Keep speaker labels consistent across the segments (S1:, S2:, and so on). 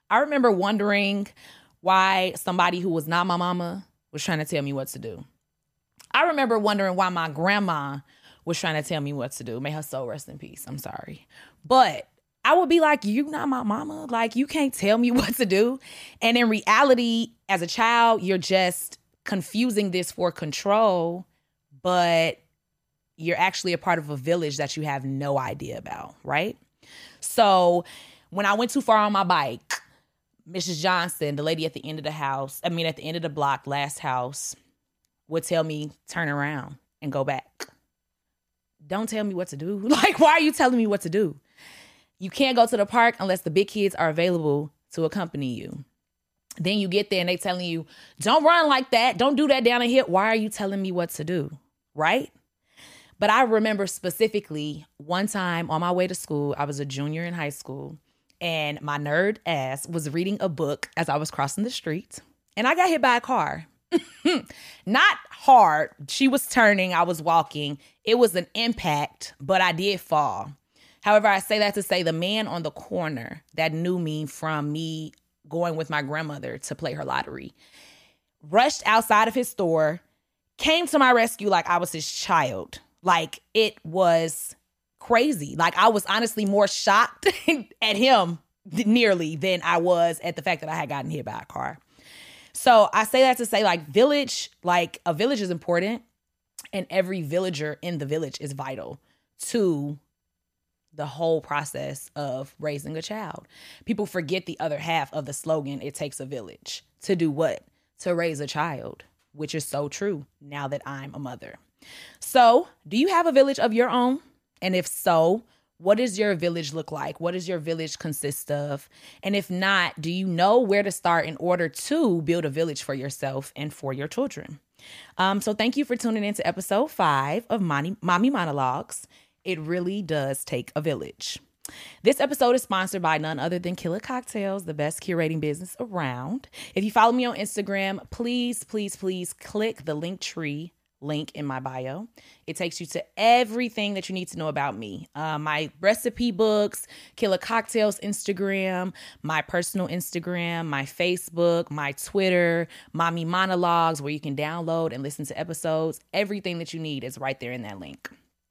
S1: I remember wondering why somebody who was not my mama was trying to tell me what to do. I remember wondering why my grandma was trying to tell me what to do. May her soul rest in peace. I'm sorry. But I would be like, you not my mama. Like, you can't tell me what to do. And in reality, as a child, you're just confusing this for control, but you're actually a part of a village that you have no idea about, right? So when I went too far on my bike, Mrs. Johnson, the lady at the end of at the end of the block, last house, would tell me, turn around and go back. Don't tell me what to do. Like, why are you telling me what to do? You can't go to the park unless the big kids are available to accompany you. Then you get there and they telling you, don't run like that. Don't do that down a hill. Why are you telling me what to do? Right? But I remember specifically one time on my way to school, I was a junior in high school, and my nerd ass was reading a book as I was crossing the street, and I got hit by a car. Not hard. She was turning. I was walking. It was an impact, but I did fall. However, I say that to say the man on the corner that knew me from me going with my grandmother to play her lottery rushed outside of his store, came to my rescue like I was his child. Like, it was crazy. Like, I was honestly more shocked at him nearly than I was at the fact that I had gotten hit by a car. So I say that to say, like, a village is important, and every villager in the village is vital to the whole process of raising a child. People forget the other half of the slogan, it takes a village. To do what? To raise a child, which is so true now that I'm a mother. So, do you have a village of your own? And if so, what does your village look like? What does your village consist of? And if not, do you know where to start in order to build a village for yourself and for your children? So thank you for tuning in to episode 5 of Mommy Monologues. It really does take a village. This episode is sponsored by none other than Killer Cocktails, the best curating business around. If you follow me on Instagram, please click the Linktree link in my bio. It takes you to everything that you need to know about me. My recipe books, Killer Cocktails Instagram, my personal Instagram, my Facebook, my Twitter, Mommy Monologues, where you can download and listen to episodes. Everything that you need is right there in that link.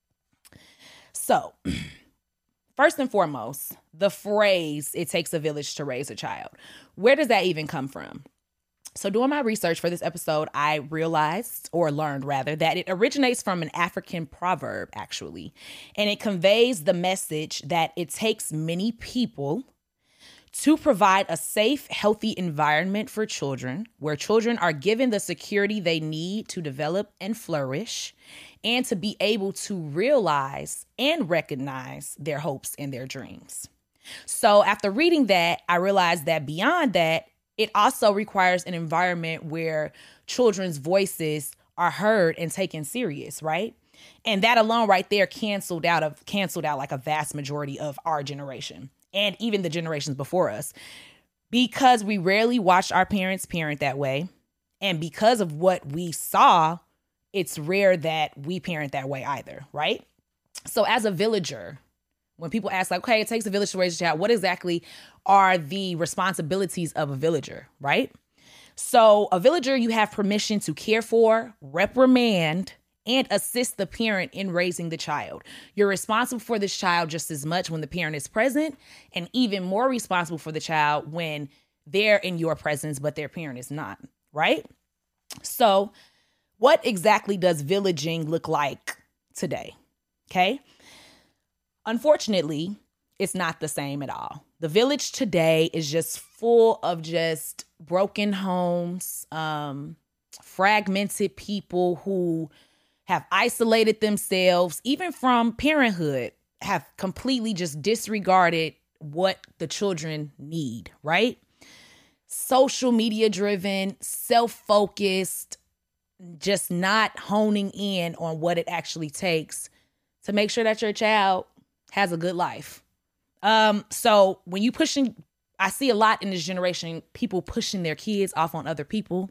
S1: So, first and foremost, the phrase, it takes a village to raise a child. Where does that even come from? So doing my research for this episode, I learned that it originates from an African proverb, actually. And it conveys the message that it takes many people to provide a safe, healthy environment for children, where children are given the security they need to develop and flourish, and to be able to realize and recognize their hopes and their dreams. So after reading that, I realized that beyond that, it also requires an environment where children's voices are heard and taken serious, right? And that alone right there canceled out like a vast majority of our generation and even the generations before us, because we rarely watched our parents parent that way. And because of what we saw, it's rare that we parent that way either, right? So as a villager, when people ask like, okay, it takes a village to raise a child, what exactly are the responsibilities of a villager, right? So a villager, you have permission to care for, reprimand, and assist the parent in raising the child. You're responsible for this child just as much when the parent is present, and even more responsible for the child when they're in your presence, but their parent is not, right? So what exactly does villaging look like today? Okay. Unfortunately, it's not the same at all. The village today is just full of just broken homes, fragmented people who have isolated themselves, even from parenthood, have completely just disregarded what the children need, right? Social media driven, self-focused, just not honing in on what it actually takes to make sure that your child has a good life. So when you I see a lot in this generation, people pushing their kids off on other people,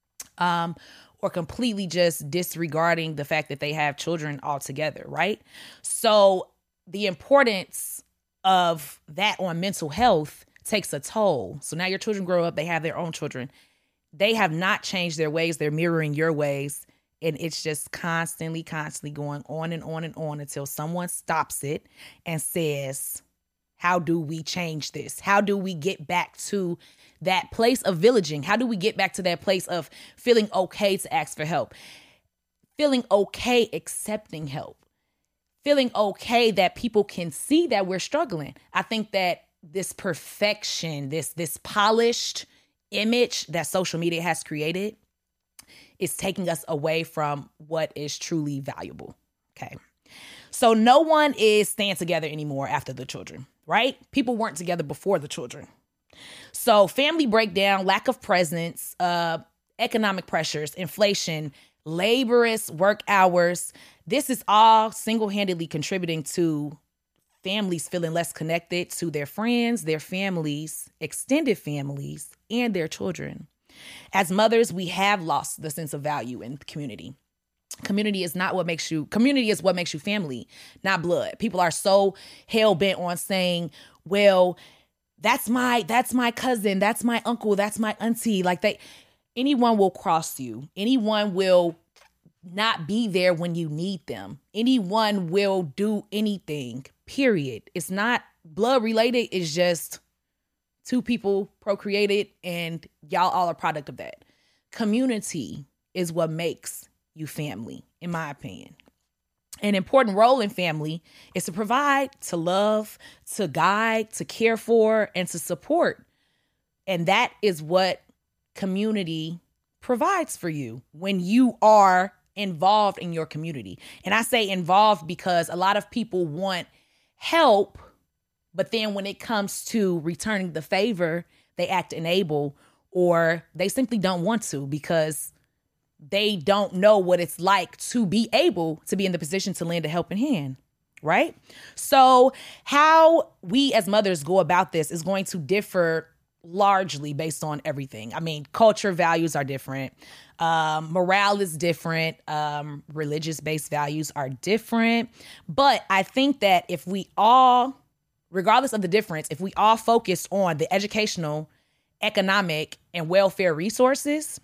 S1: or completely just disregarding the fact that they have children altogether, right? So the importance of that on mental health takes a toll. So now your children grow up, they have their own children. They have not changed their ways. They're mirroring your ways. And it's just constantly going on and on and on until someone stops it and says, how do we change this? How do we get back to that place of villaging? How do we get back to that place of feeling okay to ask for help? Feeling okay accepting help? Feeling okay that people can see that we're struggling? I think that this perfection, this polished image that social media has created is taking us away from what is truly valuable. Okay. So no one is staying together anymore after the children, right? People weren't together before the children. So family breakdown, lack of presence, economic pressures, inflation, laborious work hours. This is all single-handedly contributing to families feeling less connected to their friends, their families, extended families, and their children. As mothers, we have lost the sense of value in community. Community is what makes you family, not blood. People are so hell-bent on saying, well, that's my cousin, that's my uncle, that's my auntie. Anyone will cross you. Anyone will not be there when you need them. Anyone will do anything, period. It's not blood related. It's just two people procreated and y'all all a product of that. Community is what makes you family, in my opinion. An important role in family is to provide, to love, to guide, to care for, and to support. And that is what community provides for you when you are involved in your community. And I say involved because a lot of people want help, but then when it comes to returning the favor, they act unable, or they simply don't want to because they don't know what it's like to be able to be in the position to lend a helping hand, right? So how we as mothers go about this is going to differ largely based on everything. I mean, culture values are different. Morale is different. Religious-based values are different. But I think that if we all, regardless of the difference, if we all focus on the educational, economic, and welfare resources,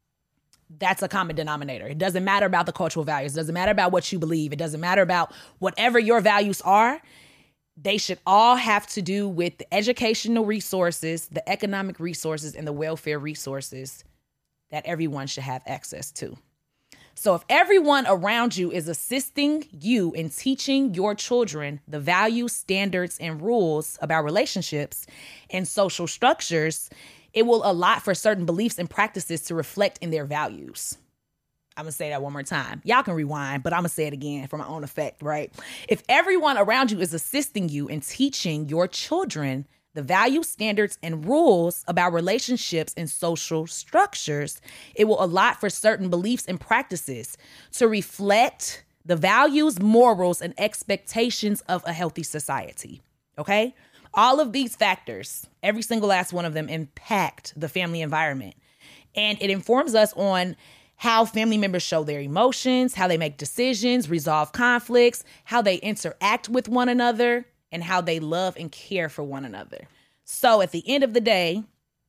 S1: that's a common denominator. It doesn't matter about the cultural values. It doesn't matter about what you believe. It doesn't matter about whatever your values are. They should all have to do with the educational resources, the economic resources, and the welfare resources that everyone should have access to. So if everyone around you is assisting you in teaching your children the values, standards, and rules about relationships and social structures, it will allot for certain beliefs and practices to reflect in their values. I'm going to say that one more time. Y'all can rewind, but I'm going to say it again for my own effect, right? If everyone around you is assisting you in teaching your children the values, standards, and rules about relationships and social structures, it will allot for certain beliefs and practices to reflect the values, morals, and expectations of a healthy society, okay? All of these factors, every single last one of them, impact the family environment. And it informs us on how family members show their emotions, how they make decisions, resolve conflicts, how they interact with one another, and how they love and care for one another. So at the end of the day,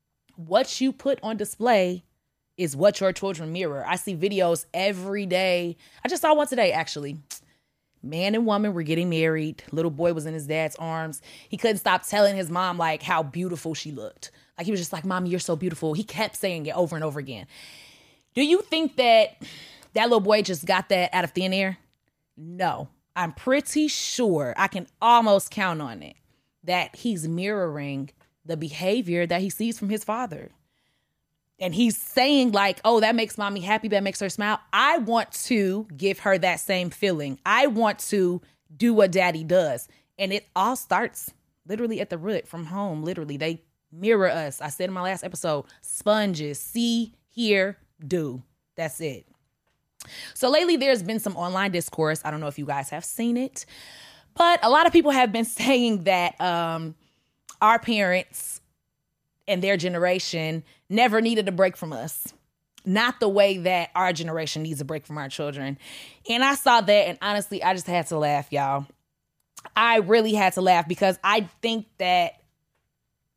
S1: what you put on display is what your children mirror. I see videos every day. I just saw one today, actually. Man and woman were getting married. Little boy was in his dad's arms. He couldn't stop telling his mom like how beautiful she looked. Like he was just like, "Mommy, you're so beautiful." He kept saying it over and over again. Do you think that little boy just got that out of thin air? No. I'm pretty sure, I can almost count on it, that he's mirroring the behavior that he sees from his father. And he's saying like, oh, that makes mommy happy, that makes her smile. I want to give her that same feeling. I want to do what daddy does. And it all starts literally at the root from home. Literally, they mirror us. I said in my last episode, sponges, see, hear, do. That's it. So lately there's been some online discourse. I don't know if you guys have seen it, but a lot of people have been saying that our parents and their generation never needed a break from us. Not the way that our generation needs a break from our children. And I saw that, and honestly, I just had to laugh, y'all. I really had to laugh because I think that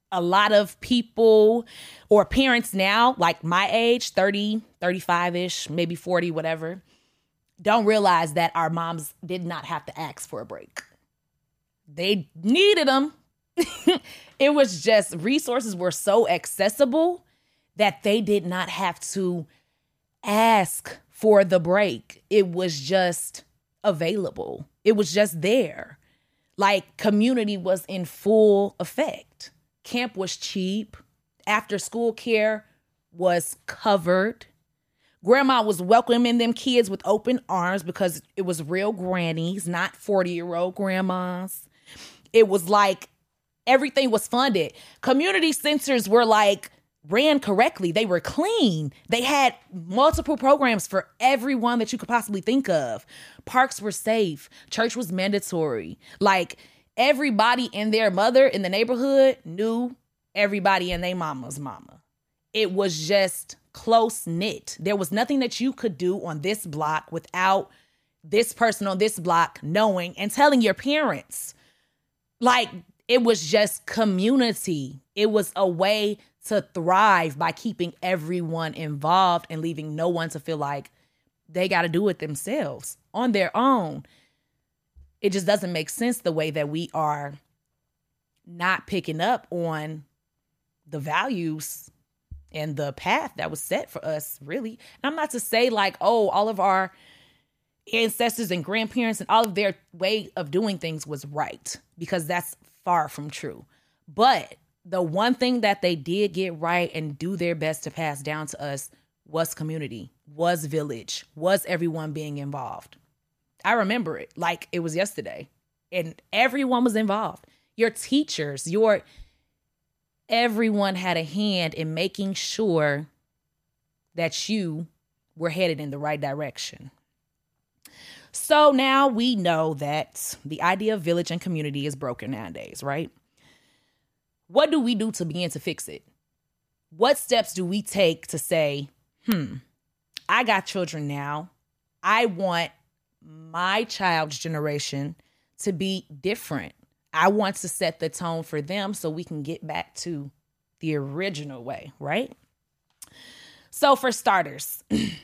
S1: a lot of people or parents now, like my age, 30, 35-ish, maybe 40, whatever, don't realize that our moms did not have to ask for a break. They needed them. It was just resources were so accessible that they did not have to ask for the break. It was just available. It was just there. Like, community was in full effect. Camp was cheap. After school care was covered. Grandma was welcoming them kids with open arms because it was real grannies, not 40-year-old grandmas. It was like everything was funded. Community centers were like ran correctly. They were clean. They had multiple programs for everyone that you could possibly think of. Parks were safe. Church was mandatory. Like, everybody and their mother in the neighborhood knew everybody and their mama's mama. It was just close knit. There was nothing that you could do on this block without this person on this block knowing and telling your parents. Like, it was just community. It was a way to thrive by keeping everyone involved and leaving no one to feel like they got to do it themselves on their own. It just doesn't make sense the way that we are not picking up on the values and the path that was set for us, really. And I'm not to say like, oh, all of our ancestors and grandparents and all of their way of doing things was right, because that's far from true. But the one thing that they did get right and do their best to pass down to us was community, was village, was everyone being involved. I remember it like it was yesterday, and everyone was involved. Your teachers, everyone had a hand in making sure that you were headed in the right direction. So now we know that the idea of village and community is broken nowadays, right? What do we do to begin to fix it? What steps do we take to say, I got children now. I want my child's generation to be different. I want to set the tone for them so we can get back to the original way, right? So for starters,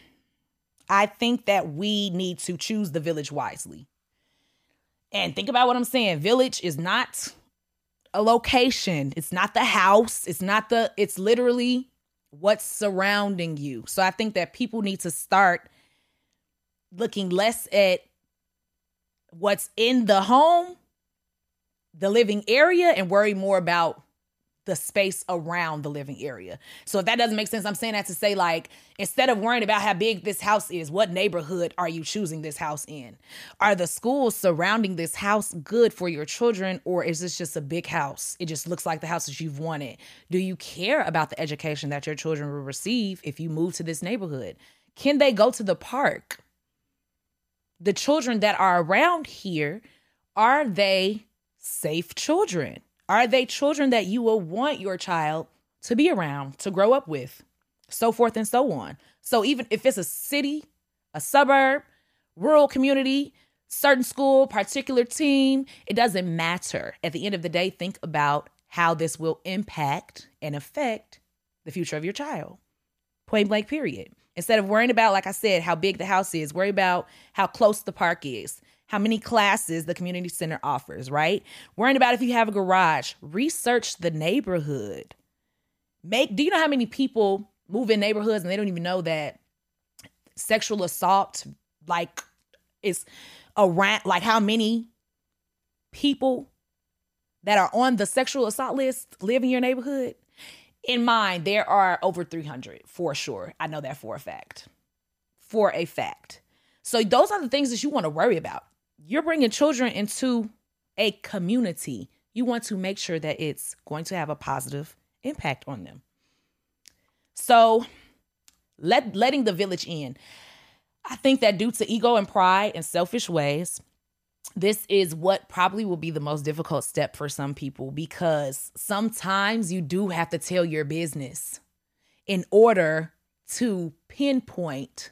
S1: I think that we need to choose the village wisely. And think about what I'm saying. Village is not a location. It's not the house. It's literally what's surrounding you. So I think that people need to start looking less at what's in the home, the living area, and worry more about the space around the living area. So if that doesn't make sense, I'm saying that to say, like, instead of worrying about how big this house is, what neighborhood are you choosing this house in? Are the schools surrounding this house good for your children, or is this just a big house? It just looks like the house that you've wanted. Do you care about the education that your children will receive if you move to this neighborhood? Can they go to the park? The children that are around here, are they safe children? Are they children that you will want your child to be around, to grow up with, so forth and so on? So even if it's a city, a suburb, rural community, certain school, particular team, it doesn't matter. At the end of the day, think about how this will impact and affect the future of your child. Point blank, period. Instead of worrying about, like I said, how big the house is, worry about how close the park is, how many classes the community center offers, right? Worrying about if you have a garage. Research the neighborhood. Do you know how many people move in neighborhoods and they don't even know that sexual assault, like, is around, like how many people that are on the sexual assault list live in your neighborhood? In mine, there are over 300 for sure. I know that for a fact. For a fact. So those are the things that you want to worry about. You're bringing children into a community. You want to make sure that it's going to have a positive impact on them. So letting the village in. I think that due to ego and pride and selfish ways, this is what probably will be the most difficult step for some people, because sometimes you do have to tell your business in order to pinpoint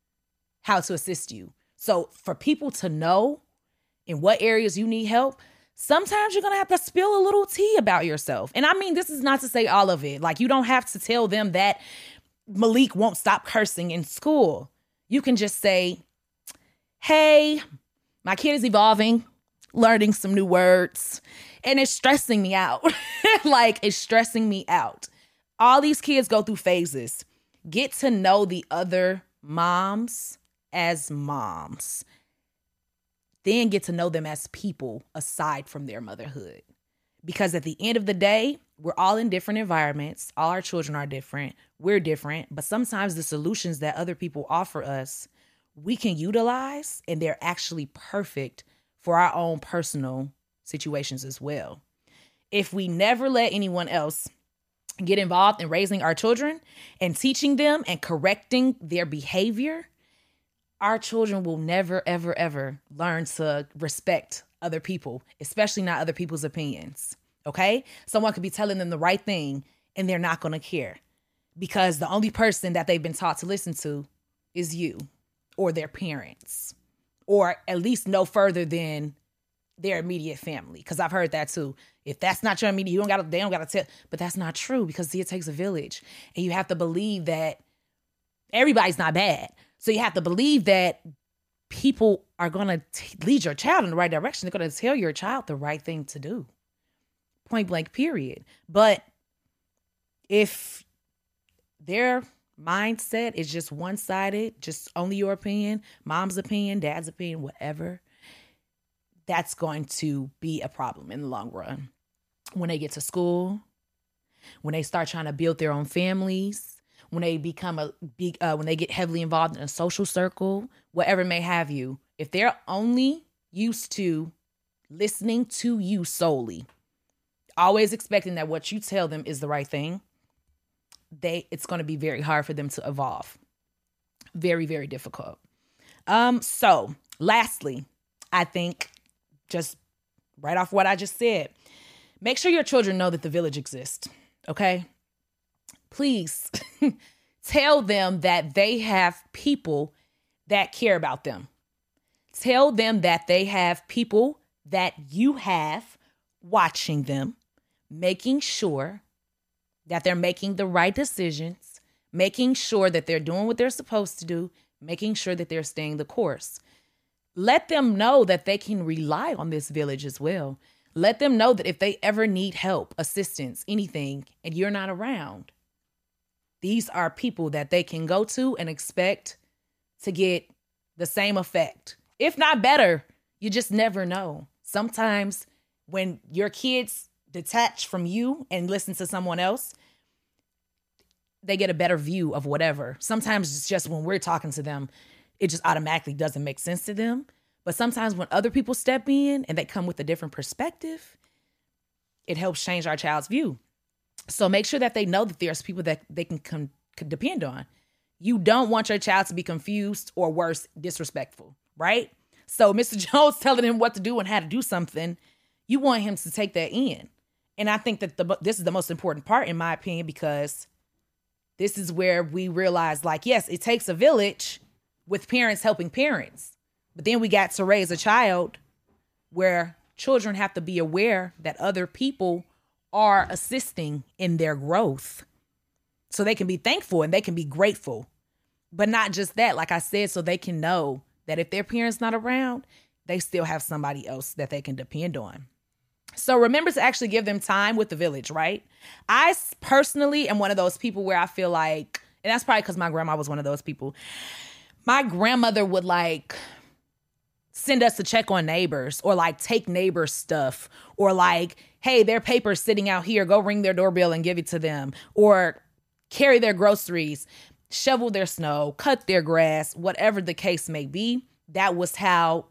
S1: how to assist you. So for people to know in what areas you need help, sometimes you're going to have to spill a little tea about yourself. And I mean, this is not to say all of it. Like, you don't have to tell them that Malik won't stop cursing in school. You can just say, hey, my kid is evolving, learning some new words, and it's stressing me out. Like, it's stressing me out. All these kids go through phases. Get to know the other moms as moms. Then get to know them as people aside from their motherhood. Because at the end of the day, we're all in different environments. All our children are different. We're different. But sometimes the solutions that other people offer us, we can utilize, and they're actually perfect for our own personal situations as well. If we never let anyone else get involved in raising our children and teaching them and correcting their behavior, our children will never, ever, ever learn to respect other people, especially not other people's opinions. Okay? Someone could be telling them the right thing and they're not going to care because the only person that they've been taught to listen to is you or their parents, or at least no further than their immediate family. Because I've heard that too. If that's not your immediate, they don't got to tell. But that's not true, because see, it takes a village. And you have to believe that everybody's not bad. So you have to believe that people are going to lead your child in the right direction. They're going to tell your child the right thing to do. Point blank, period. But if their mindset is just one-sided, just only your opinion, mom's opinion, dad's opinion, whatever, that's going to be a problem in the long run. When they get to school, when they start trying to build their own families, when they become when they get heavily involved in a social circle, whatever may have you, if they're only used to listening to you solely, always expecting that what you tell them is the right thing, it's going to be very hard for them to evolve. Very, very difficult. So lastly, I think, just right off what I just said, make sure your children know that the village exists. Okay? Please tell them that they have people that care about them. Tell them that they have people that you have watching them, making sure that they're making the right decisions, making sure that they're doing what they're supposed to do, making sure that they're staying the course. Let them know that they can rely on this village as well. Let them know that if they ever need help, assistance, anything, and you're not around, these are people that they can go to and expect to get the same effect. If not better, you just never know. Sometimes when your kids detach from you and listen to someone else, they get a better view of whatever. Sometimes it's just when we're talking to them, it just automatically doesn't make sense to them. But sometimes when other people step in and they come with a different perspective, it helps change our child's view. So make sure that they know that there's people that they can depend on. You don't want your child to be confused or worse, disrespectful, right? So Mr. Jones telling him what to do and how to do something, you want him to take that in. And I think that this is the most important part, in my opinion, because this is where we realize, like, yes, it takes a village with parents helping parents. But then we got to raise a child where children have to be aware that other people are assisting in their growth. So they can be thankful and they can be grateful. But not just that, like I said, so they can know that if their parents not around, they still have somebody else that they can depend on. So remember to actually give them time with the village, right? I personally am one of those people where I feel like, and that's probably because my grandma was one of those people. My grandmother would send us to check on neighbors, or take neighbors' stuff, or hey, their paper's sitting out here, go ring their doorbell and give it to them, or carry their groceries, shovel their snow, cut their grass, whatever the case may be. That's how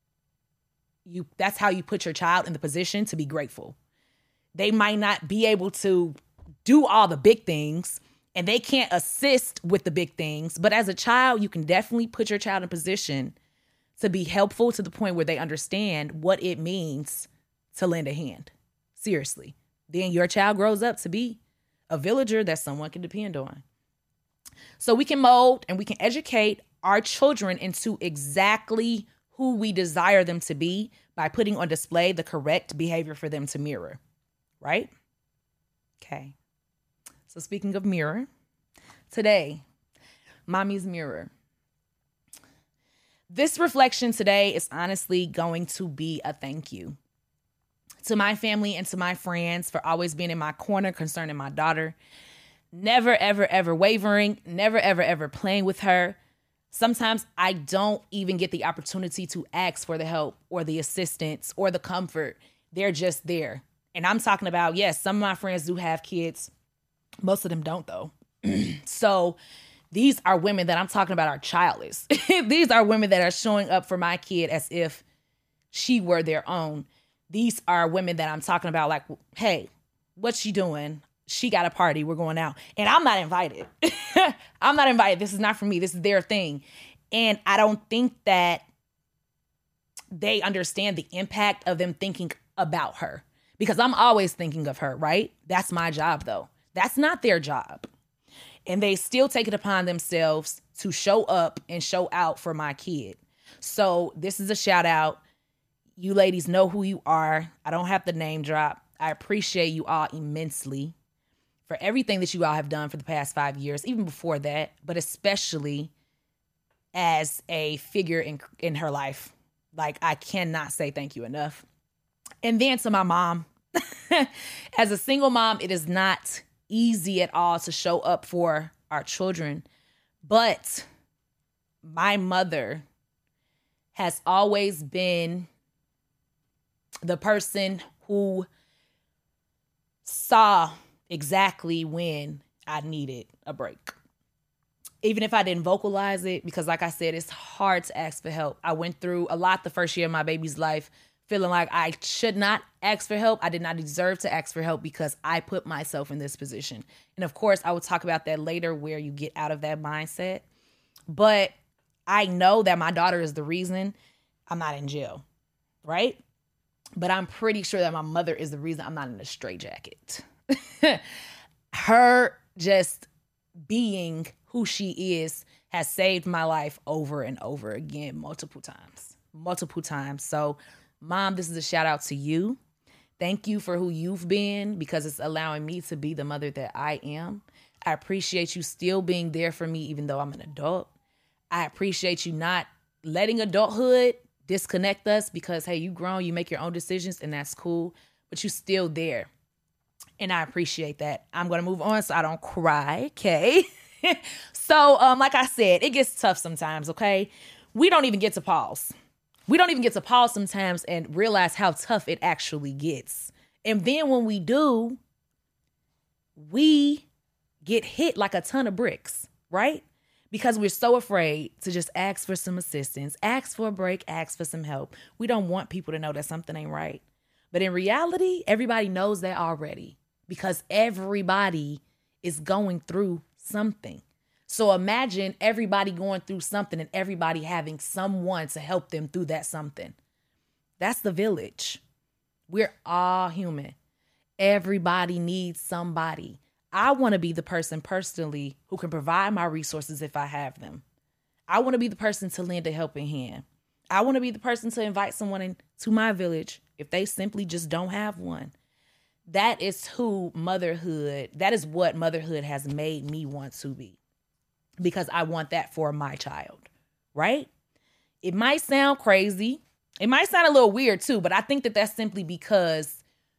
S1: you put your child in the position to be grateful. They might not be able to do all the big things, and they can't assist with the big things, but as a child, you can definitely put your child in a position to be helpful to the point where they understand what it means to lend a hand. Seriously. Then your child grows up to be a villager that someone can depend on. So we can mold and we can educate our children into exactly who we desire them to be by putting on display the correct behavior for them to mirror, right? Okay. So speaking of mirror, today, mommy's mirror. This reflection today is honestly going to be a thank you to my family and to my friends for always being in my corner concerning my daughter. Never, ever, ever wavering. Never, ever, ever playing with her. Sometimes I don't even get the opportunity to ask for the help or the assistance or the comfort. They're just there. And I'm talking about, yes, some of my friends do have kids. Most of them don't, though. So these are women that I'm talking about are childless. These are women that are showing up for my kid as if she were their own. These are women that I'm talking about like, hey, what's she doing? She got a party. We're going out. And I'm not invited. I'm not invited. This is not for me. This is their thing. And I don't think that they understand the impact of them thinking about her. Because I'm always thinking of her, right? That's my job, though. That's not their job. And they still take it upon themselves to show up and show out for my kid. So this is a shout out. You ladies know who you are. I don't have to name drop. I appreciate you all immensely for everything that you all have done for the past 5 years, even before that, but especially as a figure in her life. Like, I cannot say thank you enough. And then to my mom, as a single mom, it is not easy at all to show up for our children. But my mother has always been the person who saw exactly when I needed a break. Even if I didn't vocalize it, because like I said, it's hard to ask for help. I went through a lot the first year of my baby's life, feeling like I should not ask for help. I did not deserve to ask for help because I put myself in this position. And of course, I will talk about that later, where you get out of that mindset. But I know that my daughter is the reason I'm not in jail, right? But I'm pretty sure that my mother is the reason I'm not in a straitjacket. Her just being who she is has saved my life over and over again, multiple times. So, Mom, this is a shout out to you. Thank you for who you've been, because it's allowing me to be the mother that I am. I appreciate you still being there for me, even though I'm an adult. I appreciate you not letting adulthood disconnect us, because, hey, you grown, you make your own decisions, and that's cool, but you still there. And I appreciate that. I'm going to move on so I don't cry, okay? So, like I said, it gets tough sometimes, okay? We don't even get to pause. We don't even get to pause sometimes and realize how tough it actually gets. And then when we do, we get hit like a ton of bricks, right? Because we're so afraid to just ask for some assistance, ask for a break, ask for some help. We don't want people to know that something ain't right. But in reality, everybody knows that already, because everybody is going through something. So imagine everybody going through something and everybody having someone to help them through that something. That's the village. We're all human. Everybody needs somebody. I want to be the person personally who can provide my resources if I have them. I want to be the person to lend a helping hand. I want to be the person to invite someone into my village if they simply just don't have one. That is what motherhood has made me want to be, because I want that for my child, right? It might sound crazy. It might sound a little weird too, but I think that that's simply because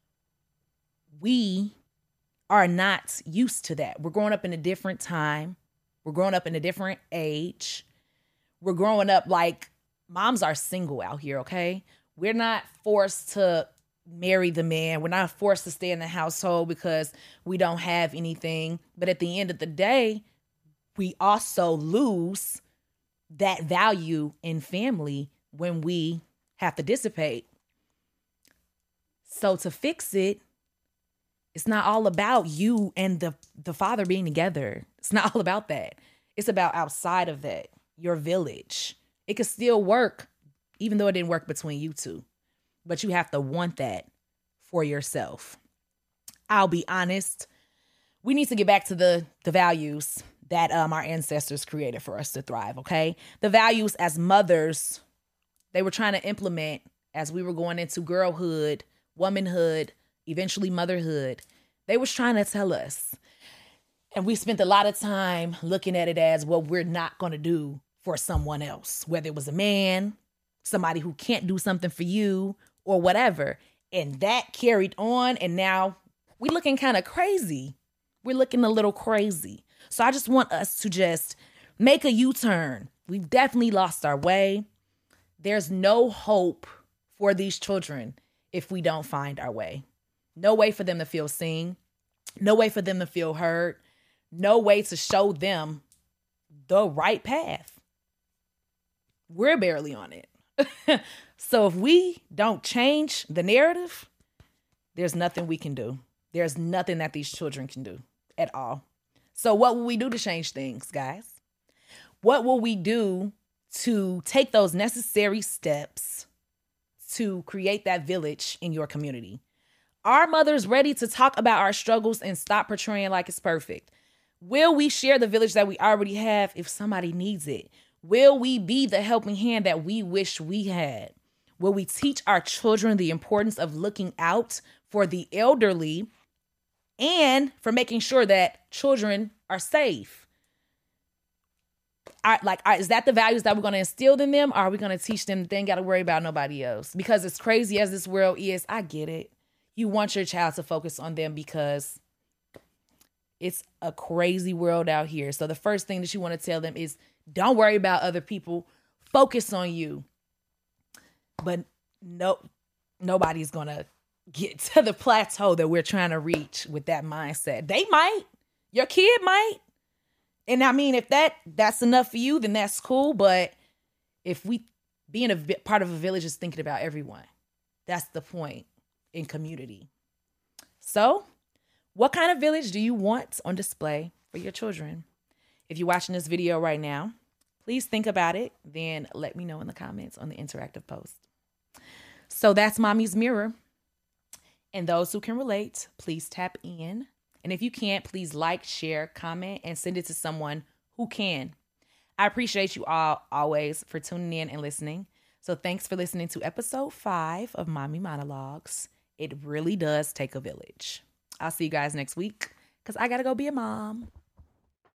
S1: we are not used to that. We're growing up in a different time. We're growing up in a different age. We're growing up like moms are single out here, okay? We're not forced to marry the man. We're not forced to stay in the household because we don't have anything. But at the end of the day, we also lose that value in family when we have to dissipate. So to fix it, it's not all about you and the father being together. It's not all about that. It's about outside of that, your village. It could still work, even though it didn't work between you two. But you have to want that for yourself. I'll be honest. We need to get back to the values that our ancestors created for us to thrive, okay? The values as mothers, they were trying to implement as we were going into girlhood, womanhood, eventually motherhood, they was trying to tell us. And we spent a lot of time looking at it as what we're not going to do for someone else, whether it was a man, somebody who can't do something for you, or whatever. And that carried on, and now we're looking kind of crazy. We're looking a little crazy. So I just want us to just make a U-turn. We've definitely lost our way. There's no hope for these children if we don't find our way. No way for them to feel seen. No way for them to feel heard. No way to show them the right path. We're barely on it. So if we don't change the narrative, there's nothing we can do. There's nothing that these children can do at all. So what will we do to change things, guys? What will we do to take those necessary steps to create that village in your community? Are mothers ready to talk about our struggles and stop portraying like it's perfect? Will we share the village that we already have if somebody needs it? Will we be the helping hand that we wish we had? Will we teach our children the importance of looking out for the elderly and for making sure that children are safe? Is that the values that we're going to instill in them? Or are we going to teach them that they ain't got to worry about nobody else? Because as crazy as this world is, I get it. You want your child to focus on them because it's a crazy world out here. So the first thing that you want to tell them is don't worry about other people. Focus on you. But nobody's going to get to the plateau that we're trying to reach with that mindset. They might. Your kid might. And I mean, if that's enough for you, then that's cool. But if we being a part of a village is thinking about everyone, that's the point in community. So what kind of village do you want on display for your children? If you're watching this video right now, please think about it. Then let me know in the comments on the interactive post. So that's Mommy's Mirror. And those who can relate, please tap in. And if you can't, please like, share, comment, and send it to someone who can. I appreciate you all always for tuning in and listening. So thanks for listening to episode 5 of Mommy Monologues. It really does take a village. I'll see you guys next week because I got to go be a mom.